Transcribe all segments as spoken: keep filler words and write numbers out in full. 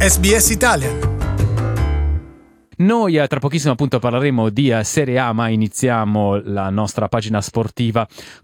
S B S Italian. Noi tra pochissimo appunto parleremo di Serie A, ma iniziamo la nostra pagina sportiva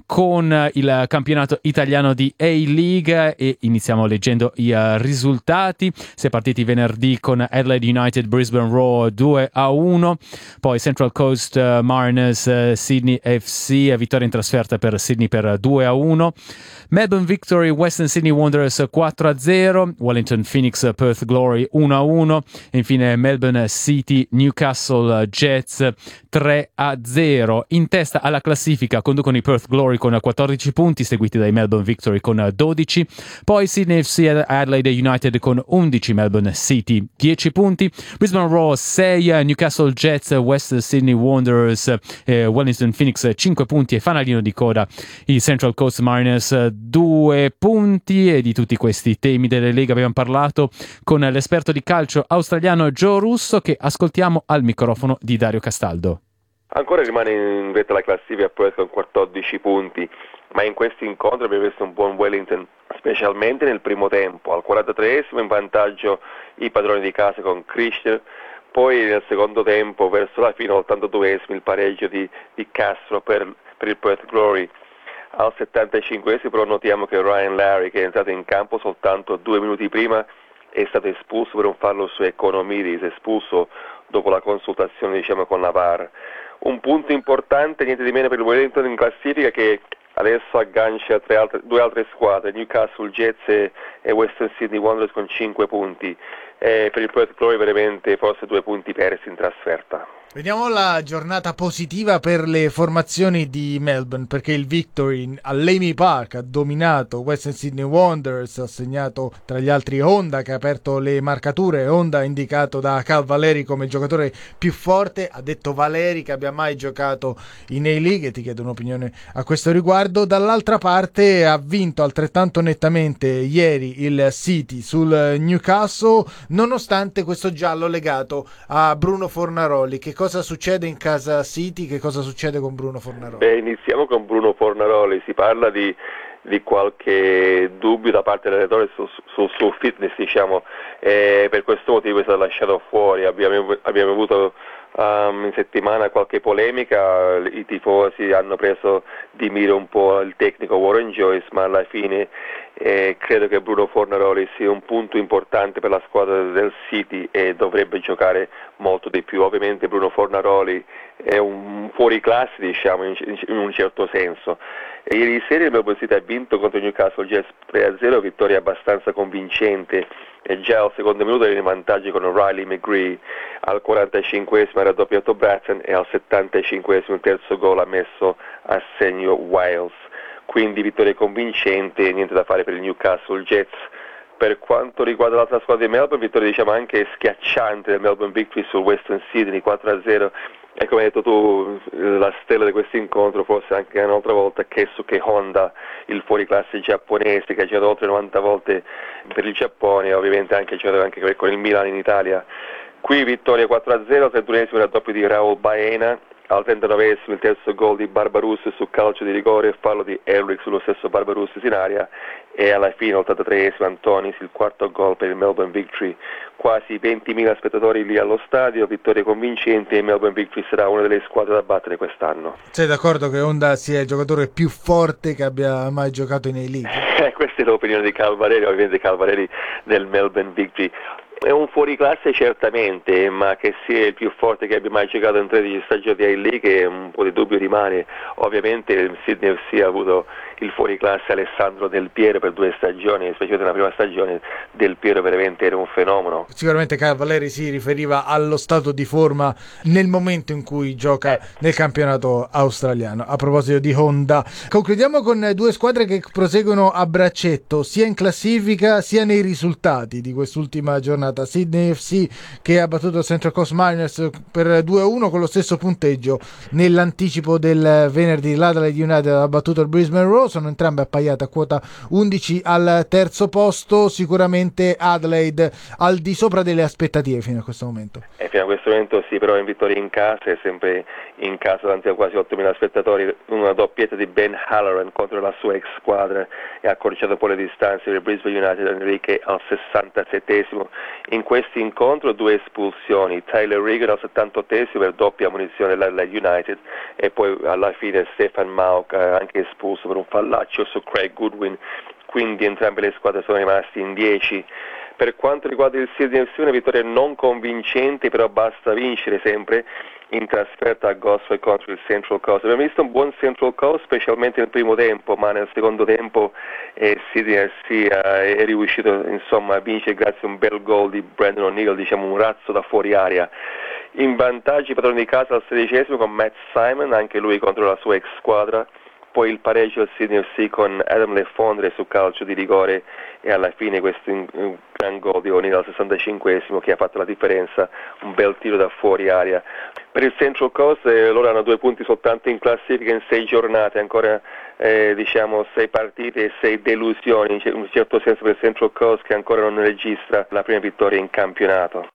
con il campionato italiano di A-League e iniziamo leggendo i risultati. Si è partiti venerdì con Adelaide United Brisbane Roar due a uno, poi Central Coast Mariners Sydney F C, vittoria in trasferta per Sydney per due a uno, Melbourne Victory Western Sydney Wanderers quattro a zero, Wellington Phoenix Perth Glory uno a uno e infine Melbourne City Newcastle Jets tre a zero. In testa alla classifica conducono i Perth Glory con quattordici punti, seguiti dai Melbourne Victory con dodici, poi Sydney F C e Adelaide United con undici, Melbourne City dieci punti, Brisbane Roar sei, Newcastle Jets, West Sydney Wanderers e Wellington Phoenix cinque punti e fanalino di coda i Central Coast Mariners due punti. E di tutti questi temi delle leghe abbiamo parlato con l'esperto di calcio australiano Joe Russo, che ascoltiamo al microfono di Dario Castaldo. Ancora rimane in vetta alla classifica Perth con quattordici punti, ma in questo incontro abbiamo visto un buon Wellington, specialmente nel primo tempo. Al quarantatreesimo in vantaggio i padroni di casa con Christian, poi nel secondo tempo verso la fine, all'ottantaduesimo il pareggio di, di Castro per, per il Perth Glory. Al settantacinquesimo però notiamo che Ryan Larry, che è entrato in campo soltanto due minuti prima, è stato espulso per un fallo su Economidis, espulso dopo la consultazione diciamo con la V A R. Un punto importante, niente di meno per il Wellington in classifica, che adesso aggancia tre altre, due altre squadre, Newcastle Jets e, e Western Sydney Wanderers con cinque punti. E per il Perth Glory veramente forse due punti persi in trasferta. Vediamo la giornata positiva per le formazioni di Melbourne, perché il Victory all'Amy Park ha dominato Western Sydney Wanderers, ha segnato tra gli altri Honda, che ha aperto le marcature. Honda indicato da Cal Valeri come il giocatore più forte, ha detto Valeri che abbia mai giocato in A-League, e ti chiedo un'opinione a questo riguardo. Dall'altra parte ha vinto altrettanto nettamente ieri il City sul Newcastle, nonostante questo giallo legato a Bruno Fornaroli. Che cosa succede in casa City? Che cosa succede con Bruno Fornaroli? Beh, iniziamo con Bruno Fornaroli. Si parla di, di qualche dubbio da parte dell'allenatore sul su, su fitness, diciamo, e per questo motivo è stato lasciato fuori. Abbiamo, abbiamo avuto um, in settimana qualche polemica, i tifosi hanno preso di mira un po' il tecnico Warren Joyce, ma alla fine eh, credo che Bruno Fornaroli sia un punto importante per la squadra del City e dovrebbe giocare molto di più. Ovviamente Bruno Fornaroli è un fuoriclasse, diciamo, in, in un certo senso. E ieri sera il Melbourne City ha vinto contro il Newcastle Jets tre a zero, vittoria abbastanza convincente, e già al secondo minuto era in vantaggio con Riley McGree. Al quarantacinquesimo era doppiato Bratton e al settantacinquesimo il terzo gol ha messo a segno Wiles. Quindi vittoria convincente, niente da fare per il Newcastle Jets. Per quanto riguarda l'altra squadra di Melbourne, vittoria diciamo anche schiacciante del Melbourne Victory sul Western Sydney quattro a zero, e come hai detto tu, la stella di questo incontro forse anche un'altra volta Keisuke Honda, il fuoriclasse giapponese che ha giocato oltre novanta volte per il Giappone, e ovviamente anche ha giocato anche con il Milan in Italia. Qui vittoria quattro a zero, al trentunesimo il raddoppio di Raul Baena, al trentanovesimo il terzo gol di Barbaroussis su calcio di rigore e fallo di Elric sullo stesso Barbaroussis in area, e alla fine all'ottantatreesimo Antonis il quarto gol per il Melbourne Victory. Quasi ventimila spettatori lì allo stadio, vittoria convincente, e il Melbourne Victory sarà una delle squadre da battere quest'anno. Sei d'accordo che Honda sia il giocatore più forte che abbia mai giocato in A-League? Questa è l'opinione di Cal Valeri, ovviamente Cal Valeri del Melbourne Victory. È un fuoriclasse certamente, ma che sia il più forte che abbia mai giocato in tredici stagioni di A-League un po' di dubbio rimane. Ovviamente il Sydney F C ha avuto il fuoriclasse Alessandro Del Piero per due stagioni, specialmente nella prima stagione Del Piero veramente era un fenomeno. Sicuramente Cavalieri si riferiva allo stato di forma nel momento in cui gioca nel campionato australiano. A proposito di Honda, concludiamo con due squadre che proseguono a braccetto sia in classifica sia nei risultati di quest'ultima giornata. Sydney F C che ha battuto Central Coast Mariners per due a uno con lo stesso punteggio nell'anticipo del venerdì. L'Adelaide United ha battuto il Brisbane Roar, sono entrambe appaiate a quota undici al terzo posto. Sicuramente Adelaide al di sopra delle aspettative fino a questo momento. E fino a questo momento sì, però in vittoria in casa, è sempre in casa davanti a quasi ottomila spettatori, una doppietta di Ben Halloran contro la sua ex squadra e ha accorciato poi le distanze per il Brisbane United. Enrique al sessantasettesimo In questo incontro due espulsioni, Tyler Regan al settantottesimo per doppia ammonizione della United e poi alla fine Stefan Mauk eh, anche espulso per un fallaccio su Craig Goodwin, quindi entrambe le squadre sono rimaste in dieci. Per quanto riguarda il Sydney F C, una vittoria non convincente, però basta vincere sempre in trasferta a Gosford contro il Central Coast. Abbiamo visto un buon Central Coast, specialmente nel primo tempo, ma nel secondo tempo eh, Sydney F C eh, è riuscito insomma a vincere grazie a un bel gol di Brandon O'Neill, diciamo un razzo da fuori area. In vantaggio i padroni di casa al sedicesimo con Matt Simon, anche lui contro la sua ex squadra. Poi il pareggio al Sydney F C con Adam Le Fondre su calcio di rigore e alla fine questo in, in, gran gol di O'Neill al sessantacinquesimo che ha fatto la differenza, un bel tiro da fuori area. Per il Central Coast eh, loro hanno due punti soltanto in classifica in sei giornate, ancora eh, diciamo sei partite e sei delusioni, in un certo senso per il Central Coast che ancora non registra la prima vittoria in campionato.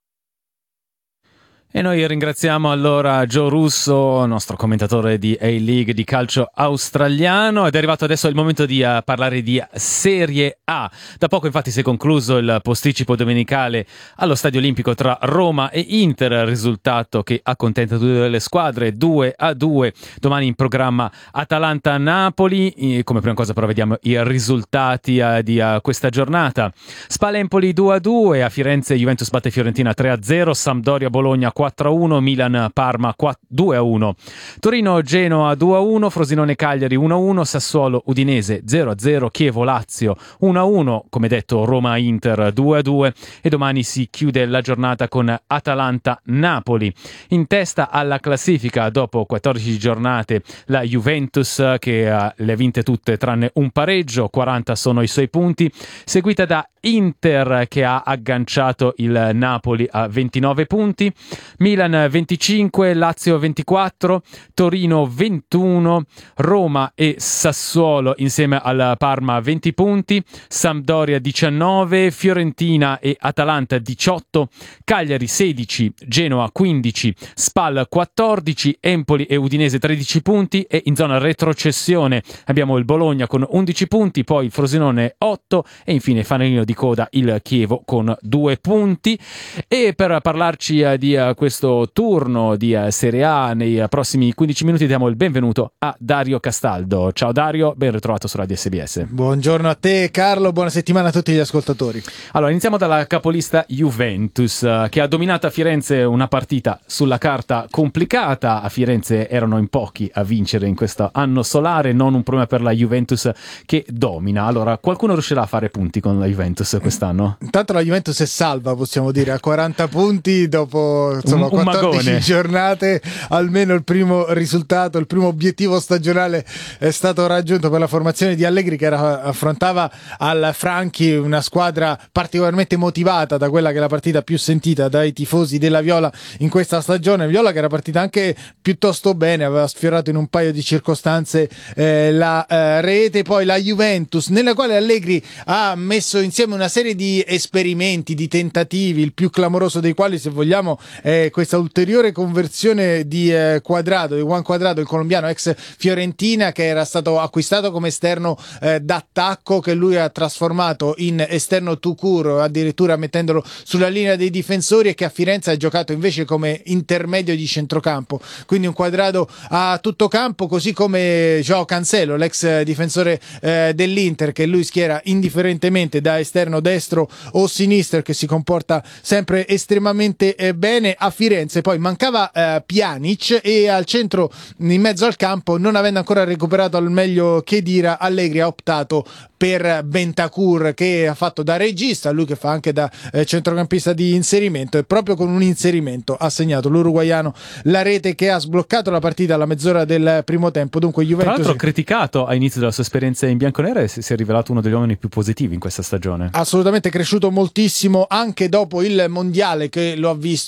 E noi ringraziamo allora Joe Russo, nostro commentatore di A-League di calcio australiano, ed è arrivato adesso il momento di uh, parlare di Serie A. Da poco infatti si è concluso il posticipo domenicale allo Stadio Olimpico tra Roma e Inter, risultato che accontenta tutte le squadre, due a due. Domani in programma Atalanta-Napoli. E come prima cosa però vediamo i risultati uh, di uh, questa giornata. Spal-Empoli due a due, a Firenze Juventus batte Fiorentina tre a zero, Sampdoria-Bologna quattro a uno, Milan-Parma due a uno, Torino-Genoa due a uno, Frosinone-Cagliari uno a uno, Sassuolo-Udinese zero a zero, Chievo-Lazio uno a uno, come detto Roma-Inter due a due, e domani si chiude la giornata con Atalanta-Napoli. In testa alla classifica dopo quattordici giornate la Juventus, che uh, le ha vinte tutte tranne un pareggio, quaranta sono i suoi punti, seguita da Inter che ha agganciato il Napoli a ventinove punti, Milan venticinque, Lazio ventiquattro, Torino ventuno, Roma e Sassuolo insieme al Parma venti punti, Sampdoria diciannove, Fiorentina e Atalanta diciotto, Cagliari sedici, Genoa quindici, Spal quattordici, Empoli e Udinese tredici punti, e in zona retrocessione abbiamo il Bologna con undici punti, poi il Frosinone otto e infine fanalino di coda il Chievo con due punti. E per parlarci uh, di uh, questo turno di uh, Serie A nei uh, prossimi quindici minuti diamo il benvenuto a Dario Castaldo. Ciao Dario, ben ritrovato su Radio S B S. Buongiorno a te Carlo, buona settimana a tutti gli ascoltatori. Allora iniziamo dalla capolista Juventus uh, che ha dominato a Firenze una partita sulla carta complicata. A Firenze erano in pochi a vincere in questo anno solare, non un problema per la Juventus che domina. Allora qualcuno riuscirà a fare punti con la Juventus quest'anno? Intanto la Juventus è salva, possiamo dire, a quaranta punti dopo insomma un, un quattordici magone. giornate. Almeno il primo risultato, il primo obiettivo stagionale è stato raggiunto per la formazione di Allegri, che era, affrontava al Franchi una squadra particolarmente motivata, da quella che è la partita più sentita dai tifosi della Viola in questa stagione. Viola che era partita anche piuttosto bene, aveva sfiorato in un paio di circostanze eh, la eh, rete. Poi la Juventus, nella quale Allegri ha messo insieme una serie di esperimenti, di tentativi, il più clamoroso dei quali, se vogliamo, è questa ulteriore conversione di eh, Quadrado, di Juan Quadrado, il colombiano ex Fiorentina, che era stato acquistato come esterno eh, d'attacco, che lui ha trasformato in esterno tout court, addirittura mettendolo sulla linea dei difensori, e che a Firenze ha giocato invece come intermedio di centrocampo. Quindi un Quadrado a tutto campo, così come Joao Cancelo, l'ex difensore eh, dell'Inter, che lui schiera indifferentemente da esterno destro o sinistro, che si comporta sempre estremamente eh, bene. A Firenze poi mancava eh, Pjanic, e al centro, in mezzo al campo, non avendo ancora recuperato al meglio Khedira, Allegri ha optato per Bentancur, che ha fatto da regista, lui che fa anche da eh, centrocampista di inserimento, e proprio con un inserimento ha segnato l'uruguaiano la rete che ha sbloccato la partita alla mezz'ora del primo tempo. Dunque Juventus, tra l'altro criticato all'inizio della sua esperienza in bianconera, e si è rivelato uno degli uomini più positivi in questa stagione. Assolutamente cresciuto moltissimo anche dopo il mondiale, che lo ha visto tra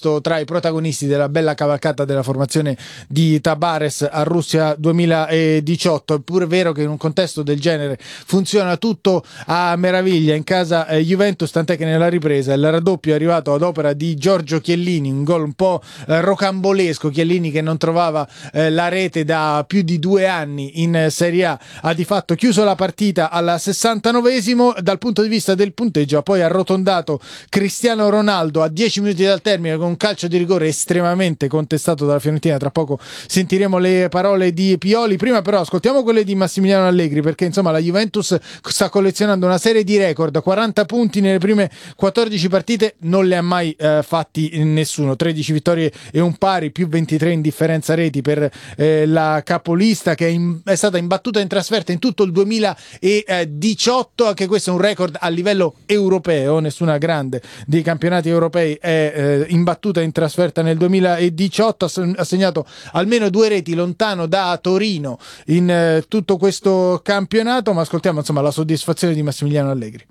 i protagonisti della bella cavalcata della formazione di Tabares a Russia duemiladiciotto. È pure vero che in un contesto del genere funziona tutto a meraviglia in casa eh, Juventus, tant'è che nella ripresa il raddoppio è arrivato ad opera di Giorgio Chiellini, un gol un po' eh, rocambolesco. Chiellini, che non trovava eh, la rete da più di due anni in Serie A, ha di fatto chiuso la partita al sessantanovesimo. Dal punto di vista del punteggio ha poi arrotondato Cristiano Ronaldo a dieci minuti dal termine con un calcio di rigore estremamente contestato dalla Fiorentina. Tra poco sentiremo le parole di Pioli, prima però ascoltiamo quelle di Massimiliano Allegri, perché insomma la Juventus sta collezionando una serie di record, quaranta punti nelle prime quattordici partite, non le ha mai eh, fatti nessuno, tredici vittorie e un pari, più ventitré in differenza reti per eh, la capolista, che è, in, è stata imbattuta in trasferta in tutto il duemiladiciotto. Anche questo è un record a livello europeo, nessuna grande dei campionati europei è eh, imbattuta in trasferta nel duemiladiciotto. Ha segnato almeno due reti lontano da Torino in eh, tutto questo campionato, ma ascoltiamo insomma la soddisfazione di Massimiliano Allegri.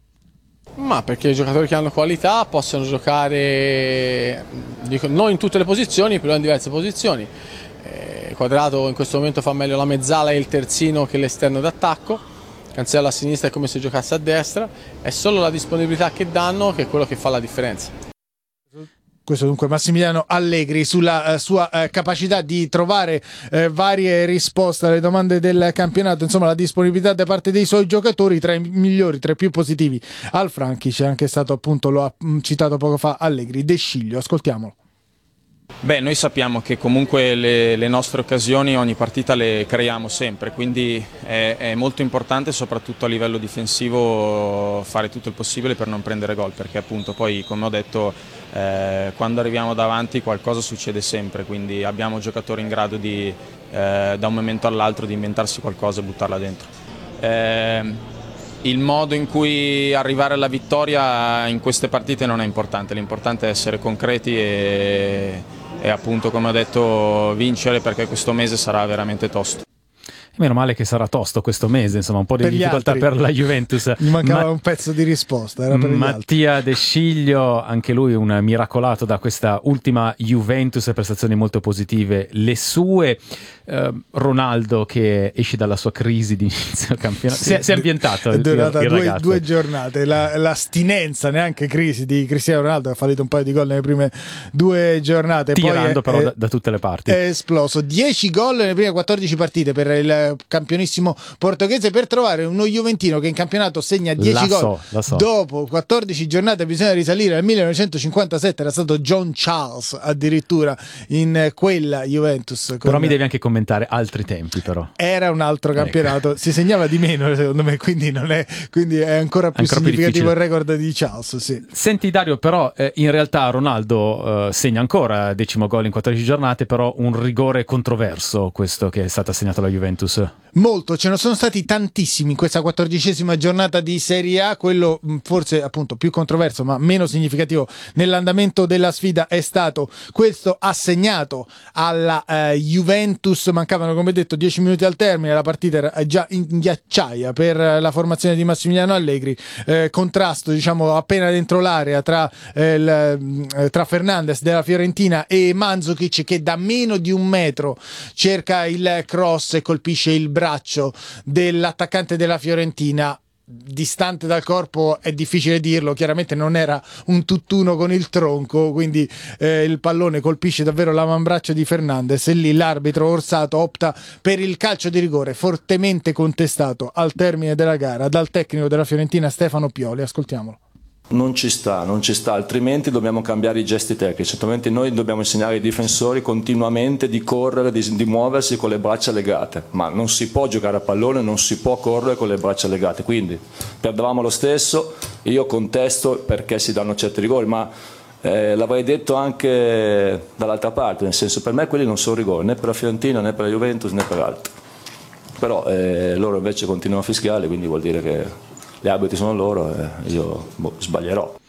Ma perché i giocatori che hanno qualità possono giocare, dico, non in tutte le posizioni, però in diverse posizioni. Eh, Quadrato in questo momento fa meglio la mezzala e il terzino che l'esterno d'attacco. Cancelo a sinistra è come se giocasse a destra, è solo la disponibilità che danno che è quello che fa la differenza. Questo dunque Massimiliano Allegri sulla uh, sua uh, capacità di trovare uh, varie risposte alle domande del campionato, insomma la disponibilità da parte dei suoi giocatori, tra i migliori, tra i più positivi al Franchi c'è anche stato, appunto, lo ha citato poco fa Allegri, De Sciglio, ascoltiamolo. Beh, noi sappiamo che comunque le, le nostre occasioni ogni partita le creiamo sempre, quindi è, è molto importante soprattutto a livello difensivo fare tutto il possibile per non prendere gol, perché appunto poi, come ho detto, eh, quando arriviamo davanti qualcosa succede sempre, quindi abbiamo giocatori in grado di eh, da un momento all'altro di inventarsi qualcosa e buttarla dentro. Eh, il modo in cui arrivare alla vittoria in queste partite non è importante, l'importante è essere concreti e e appunto, come ho detto, vincere, perché questo mese sarà veramente tosto. Meno male che sarà tosto questo mese, insomma un po' di per difficoltà per la Juventus. Gli mancava Ma... un pezzo di risposta, era per Mattia De Sciglio, anche lui un miracolato da questa ultima Juventus, prestazioni molto positive le sue. eh, Ronaldo che esce dalla sua crisi di inizio campionato, sì, si è ambientato, è durata il, il due, due giornate, la, l'astinenza, neanche crisi, di Cristiano Ronaldo, ha fallito un paio di gol nelle prime due giornate, tirando poi è, però è, da, da tutte le parti, è esploso. dieci gol nelle prime quattordici partite per il campionissimo portoghese, per trovare uno juventino che in campionato segna dieci gol so, so. dopo quattordici giornate. Bisogna risalire al millenovecentocinquantasette, era stato John Charles addirittura in quella Juventus con... però mi devi anche commentare altri tempi, però era un altro campionato, ecco. Si segnava di meno secondo me, quindi non è, quindi è ancora più ancora significativo più il record di Charles, sì. Senti Dario, però eh, in realtà Ronaldo eh, segna ancora decimo gol in quattordici giornate, però un rigore controverso questo che è stato assegnato alla Juventus. Molto, ce ne sono stati tantissimi in questa quattordicesima giornata di Serie A. Quello forse appunto più controverso ma meno significativo nell'andamento della sfida è stato questo assegnato alla eh, Juventus. Mancavano, come detto, dieci minuti al termine, la partita era già in ghiacciaia per la formazione di Massimiliano Allegri. Eh, contrasto, diciamo, appena dentro l'area tra, eh, il, tra Fernandes della Fiorentina e Mandzukic, che da meno di un metro cerca il cross e colpisce il braccio dell'attaccante della Fiorentina. Distante dal corpo è difficile dirlo, chiaramente non era un tutt'uno con il tronco, quindi eh, il pallone colpisce davvero l'avambraccio di Fernandes e lì l'arbitro Orsato opta per il calcio di rigore, fortemente contestato al termine della gara dal tecnico della Fiorentina Stefano Pioli. Ascoltiamolo. Non ci sta, non ci sta, altrimenti dobbiamo cambiare i gesti tecnici, altrimenti noi dobbiamo insegnare ai difensori continuamente di correre, di, di muoversi con le braccia legate, ma non si può giocare a pallone, non si può correre con le braccia legate, quindi perdevamo lo stesso. Io contesto perché si danno certi rigori, ma eh, l'avrei detto anche dall'altra parte, nel senso, per me quelli non sono rigori, né per la Fiorentina, né per la Juventus, né per altri, però eh, loro invece continuano a fischiare, quindi vuol dire che gli arbitri sono loro e io boh, sbaglierò.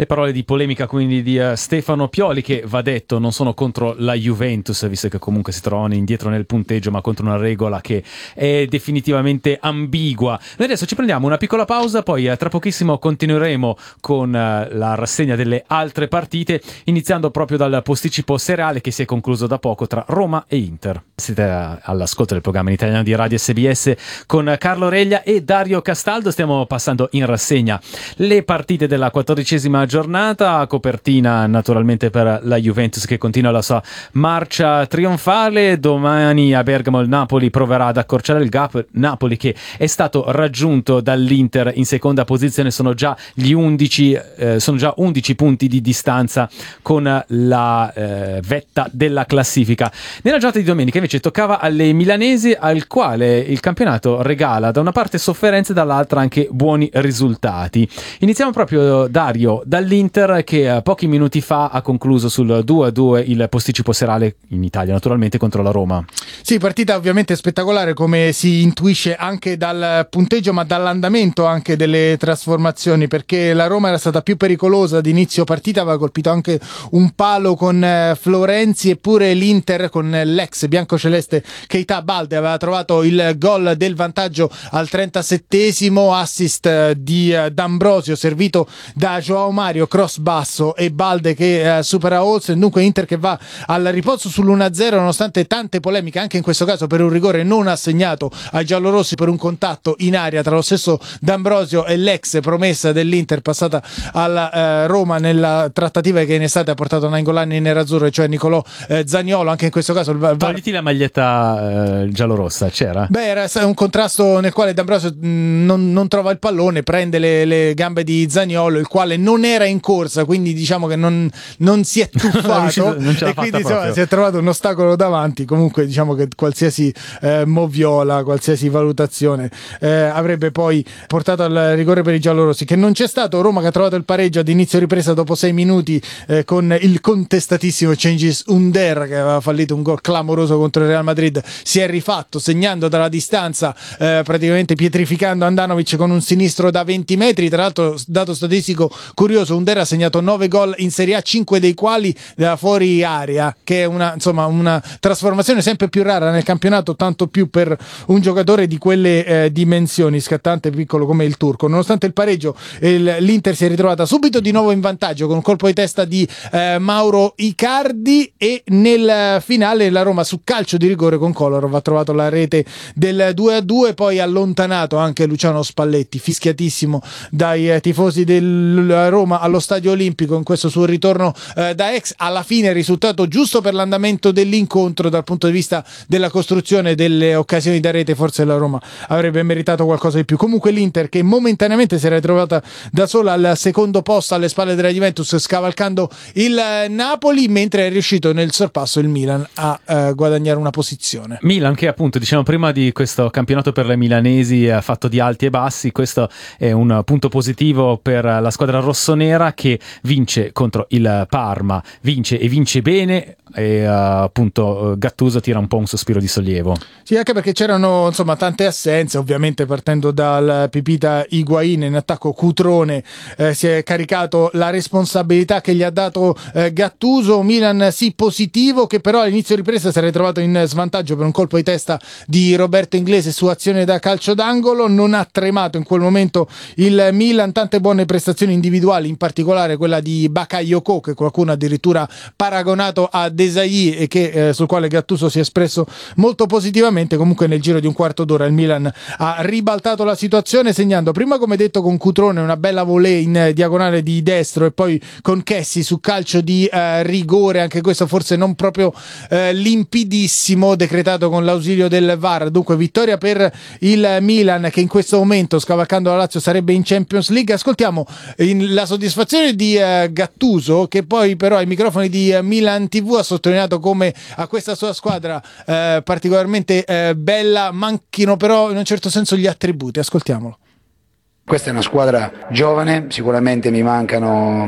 Le parole di polemica quindi di uh, Stefano Pioli, che va detto non sono contro la Juventus, visto che comunque si trovano indietro nel punteggio, ma contro una regola che è definitivamente ambigua. Noi adesso ci prendiamo una piccola pausa, poi uh, tra pochissimo continueremo con uh, la rassegna delle altre partite, iniziando proprio dal posticipo seriale che si è concluso da poco tra Roma e Inter. Siete uh, all'ascolto del programma in italiano di Radio S B S con Carlo Reglia e Dario Castaldo. Stiamo passando in rassegna le partite della quattordicesima giornata, copertina naturalmente per la Juventus che continua la sua marcia trionfale. Domani a Bergamo il Napoli proverà ad accorciare il gap, Napoli che è stato raggiunto dall'Inter in seconda posizione, sono già gli undici eh, sono già undici punti di distanza con la eh, vetta della classifica. Nella giornata di domenica invece toccava alle milanesi, al quale il campionato regala da una parte sofferenze, dall'altra anche buoni risultati. Iniziamo proprio, Dario, dall'Inter che pochi minuti fa ha concluso sul due a due il posticipo serale in Italia, naturalmente contro la Roma. Sì, partita ovviamente spettacolare, come si intuisce anche dal punteggio ma dall'andamento anche delle trasformazioni, perché la Roma era stata più pericolosa ad inizio partita, aveva colpito anche un palo con Florenzi, eppure l'Inter con l'ex biancoceleste Keita Balde aveva trovato il gol del vantaggio al trentasettesimo, assist di D'Ambrosio servito da Joao Mario, cross basso e Balde che eh, supera Olsen. Dunque Inter che va al riposo sull'uno a zero nonostante tante polemiche, anche in questo caso per un rigore non assegnato ai giallorossi per un contatto in aria tra lo stesso D'Ambrosio e l'ex promessa dell'Inter passata alla eh, Roma nella trattativa che in estate ha portato Nainggolan in nerazzurro, cioè Nicolò eh, Zaniolo. Anche in questo caso il V A R... Togliti la maglietta eh, giallorossa, c'era? Beh, era un contrasto nel quale D'Ambrosio mh, non, non trova il pallone, prende le, le gambe di Zaniolo, il quale non era in corsa, quindi diciamo che non, non si è tuffato non e quindi insomma, si è trovato un ostacolo davanti. Comunque diciamo che qualsiasi eh, moviola, qualsiasi valutazione eh, avrebbe poi portato al rigore per i giallorossi, che non c'è stato. Roma che ha trovato il pareggio ad inizio ripresa dopo sei minuti eh, con il contestatissimo Cengiz Under, che aveva fallito un gol clamoroso contro il Real Madrid, si è rifatto segnando dalla distanza, eh, praticamente pietrificando Andanovic con un sinistro da venti metri. Tra l'altro, dato statistico curioso, Under ha segnato nove gol in Serie A, cinque dei quali da fuori area, che è una, insomma, una trasformazione sempre più rara nel campionato, tanto più per un giocatore di quelle eh, dimensioni, scattante piccolo come il turco. Nonostante il pareggio, il, l'Inter si è ritrovata subito di nuovo in vantaggio con un colpo di testa di eh, Mauro Icardi, e nel finale la Roma su calcio di rigore con Kolarov ha trovato la rete del due a due, poi allontanato anche Luciano Spalletti, fischiatissimo dai eh, tifosi della Roma allo Stadio Olimpico in questo suo ritorno eh, da ex. Alla fine il risultato giusto per l'andamento dell'incontro dal punto di vista della costruzione delle occasioni da rete, forse la Roma avrebbe meritato qualcosa di più. Comunque l'Inter, che momentaneamente si era ritrovata da sola al secondo posto alle spalle della Juventus, scavalcando il Napoli, mentre è riuscito nel sorpasso il Milan a eh, guadagnare una posizione. Milan che appunto, diciamo prima, di questo campionato per le milanesi ha fatto di alti e bassi. Questo è un punto positivo per la squadra rossonera, che vince contro il Parma, vince e vince bene, e uh, appunto Gattuso tira un po' un sospiro di sollievo. Sì, anche perché c'erano insomma tante assenze, ovviamente partendo dal Pipita Higuain, in attacco Cutrone eh, si è caricato la responsabilità che gli ha dato eh, Gattuso. Milan sì positivo, che però all'inizio ripresa si è ritrovato in svantaggio per un colpo di testa di Roberto Inglese su azione da calcio d'angolo. Non ha tremato in quel momento il Milan, tante buone prestazioni individuali, in particolare quella di Bakayoko, che qualcuno addirittura paragonato a Desailly e che, eh, sul quale Gattuso si è espresso molto positivamente. Comunque nel giro di un quarto d'ora il Milan ha ribaltato la situazione, segnando prima, come detto, con Cutrone una bella volée in eh, diagonale di destro, e poi con Kessi su calcio di eh, rigore, anche questo forse non proprio eh, limpidissimo, decretato con l'ausilio del V A R. Dunque vittoria per il Milan, che in questo momento, scavalcando la Lazio, sarebbe in Champions League. Ascoltiamo in, la soddisfazione di eh, Gattuso, che poi però ai microfoni di eh, Milan tivù ha sottolineato come a questa sua squadra eh, particolarmente eh, bella manchino però in un certo senso gli attributi. Ascoltiamolo. Questa è una squadra giovane, sicuramente mi mancano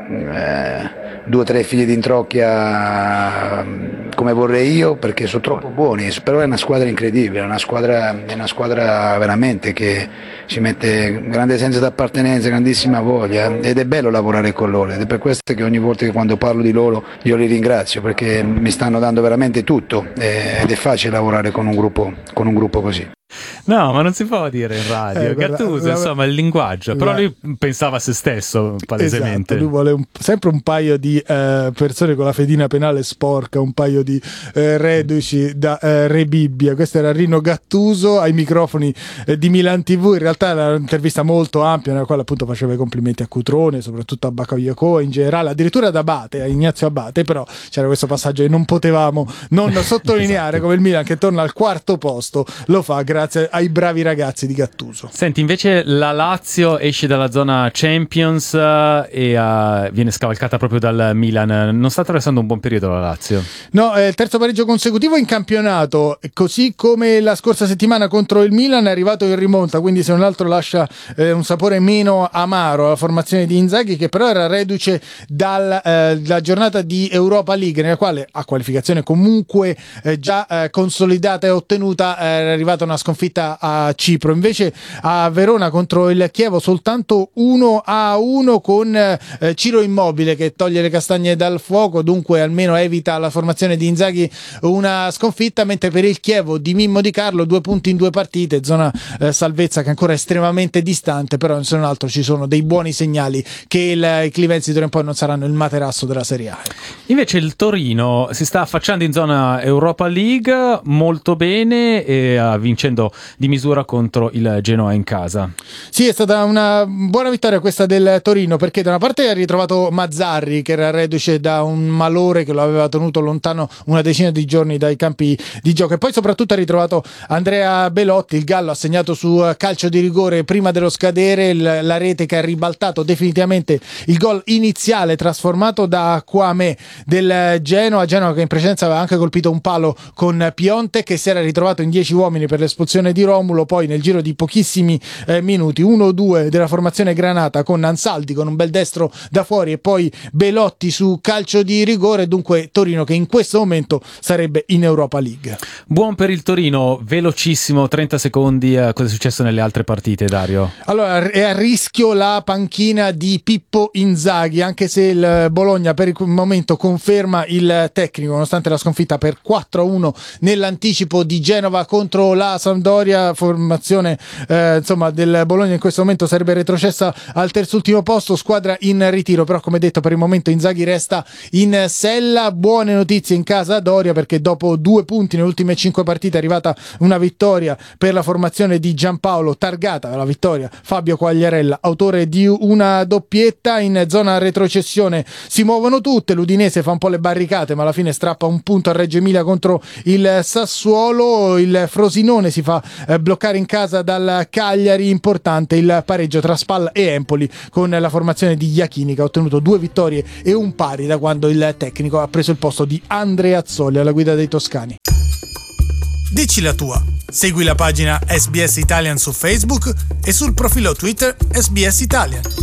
eh, due o tre figli di Introcchia come vorrei io, perché sono troppo buoni, però è una squadra incredibile, è una squadra, è una squadra veramente che ci mette grande senso di appartenenza, grandissima voglia, ed è bello lavorare con loro, ed è per questo che ogni volta che quando parlo di loro io li ringrazio, perché mi stanno dando veramente tutto, ed è facile lavorare con un gruppo, con un gruppo così. No, ma non si può dire in radio. Eh, Gattuso, la, insomma, il linguaggio. Però la, lui pensava a se stesso, palesemente. Esatto, lui vuole un, sempre un paio di eh, persone con la fedina penale sporca, un paio di eh, reduci da eh, Re Bibbia. Questo era Rino Gattuso ai microfoni eh, di Milan tivù. In realtà era un'intervista molto ampia, nella quale appunto faceva i complimenti a Cutrone, soprattutto a Bakayoko in generale, addirittura ad Abate, a Ignazio Abate. Però c'era questo passaggio che non potevamo non sottolineare, esatto. Come il Milan che torna al quarto posto lo fa grazie ai bravi ragazzi di Gattuso. Senti, invece la Lazio esce dalla zona Champions uh, e uh, viene scavalcata proprio dal Milan. Non sta attraversando un buon periodo la Lazio? No, è il terzo pareggio consecutivo in campionato, così come la scorsa settimana contro il Milan è arrivato in rimonta, quindi se non altro lascia eh, un sapore meno amaro alla formazione di Inzaghi, che però era reduce dalla eh, giornata di Europa League, nella quale a qualificazione comunque eh, già eh, consolidata e ottenuta eh, era arrivata una sconfitta a Cipro. Invece a Verona contro il Chievo soltanto uno a uno con eh, Ciro Immobile che toglie le castagne dal fuoco, dunque almeno evita la formazione di Inzaghi una sconfitta, mentre per il Chievo di Mimmo Di Carlo due punti in due partite, zona eh, salvezza che ancora è estremamente distante, però se non altro ci sono dei buoni segnali che il, i Clivenzi d'ora in poi non saranno il materasso della Serie A. Invece il Torino si sta affacciando in zona Europa League molto bene e uh, vincendo di misura contro il Genoa in casa. Sì, è stata una buona vittoria questa del Torino, perché da una parte ha ritrovato Mazzarri che era reduce da un malore che lo aveva tenuto lontano una decina di giorni dai campi di gioco, e poi soprattutto ha ritrovato Andrea Belotti. Il Gallo ha segnato su calcio di rigore prima dello scadere, il, la rete che ha ribaltato definitivamente il gol iniziale trasformato da Kwame del Genoa. Genoa che in precedenza aveva anche colpito un palo con Piontek, che si era ritrovato in dieci uomini per l'espulsione di Romulo. Poi nel giro di pochissimi eh, minuti uno due della formazione granata, con Ansaldi con un bel destro da fuori e poi Belotti su calcio di rigore. Dunque Torino che in questo momento sarebbe in Europa League. Buon per il Torino, velocissimo, trenta secondi, eh, cosa è successo nelle altre partite, Dario? Allora, è a rischio la panchina di Pippo Inzaghi, anche se il Bologna per il momento conferma il tecnico nonostante la sconfitta per quattro a uno nell'anticipo di Genova contro la Sampdoria. Formazione eh, insomma del Bologna in questo momento sarebbe retrocessa al terzultimo posto, squadra in ritiro, però come detto per il momento Inzaghi resta in sella. Buone notizie in casa Doria, perché dopo due punti nelle ultime cinque partite è arrivata una vittoria per la formazione di Giampaolo, targata la vittoria Fabio Quagliarella, autore di una doppietta. In zona retrocessione si muovono tutte, l'Udinese fa un po' le barricate ma alla fine strappa un punto a Reggio Emilia contro il Sassuolo, il Frosinone si fa eh, bloccare in casa dal Cagliari. Importante il pareggio tra Spal e Empoli con la formazione di Iachini, che ha ottenuto due vittorie e un pari da quando il tecnico ha preso il posto di Andrea Azzoli alla guida dei toscani. Dici la tua, segui la pagina S B S Italian su Facebook e sul profilo Twitter S B S Italian.